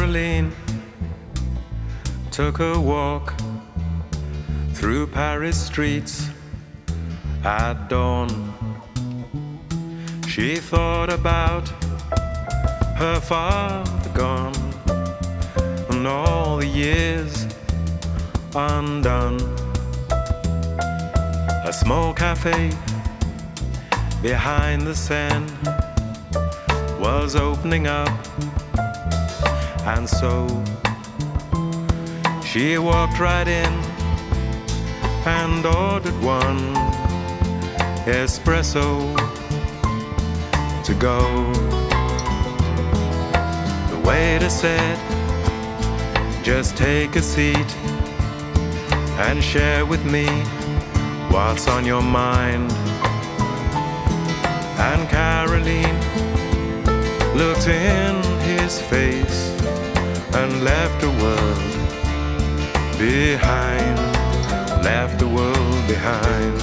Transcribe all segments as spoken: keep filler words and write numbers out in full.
Caroline took a walk through Paris streets at dawn. She thought about her father gone and all the years undone. A small cafe behind the Seine was opening up, and so she walked right in and ordered one espresso to go. The waiter said, just take a seat and share with me what's on your mind. And Caroline looked in his face and left the world behind, left the world behind.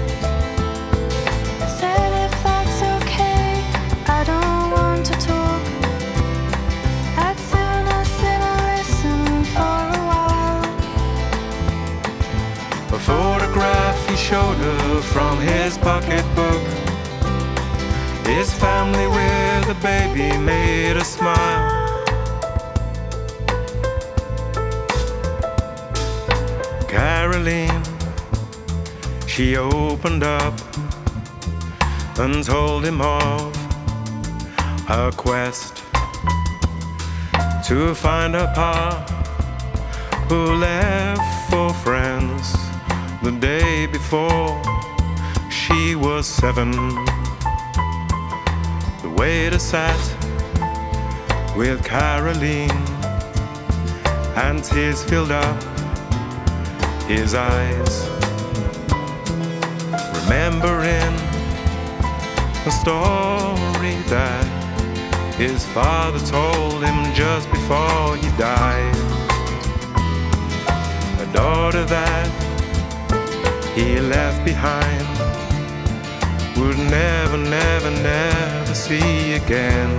Said if that's okay, I don't want to talk. I'd sooner sit and listen for a while. A photograph he showed her from his pocketbook. His family with a baby made her smile. Caroline, she opened up and told him of her quest to find her pa, who left for France the day before she was seven. The waiter sat with Caroline and tears filled up his eyes, remembering a story that his father told him just before he died. A daughter that he left behind would never, never, never see again.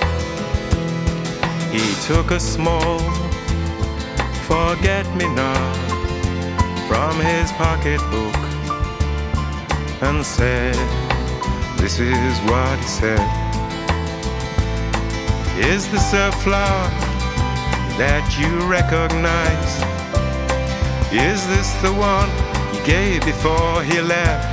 He took a small forget-me-not from his pocketbook and said, this is what he said. Is this a flower that you recognize? Is this the one he gave before he left?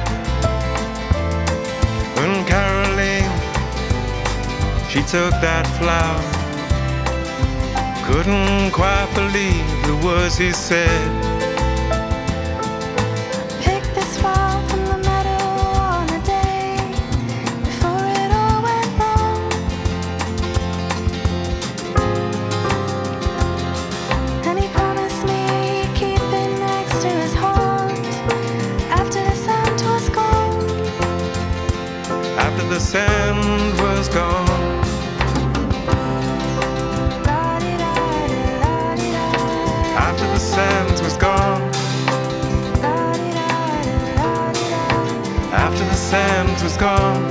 When Caroline, she took that flower, couldn't quite believe the words he said. The sand was gone. After the sand was gone. After the sand was gone.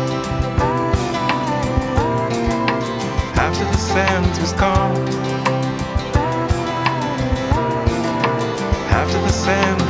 After the sand was gone. After the sand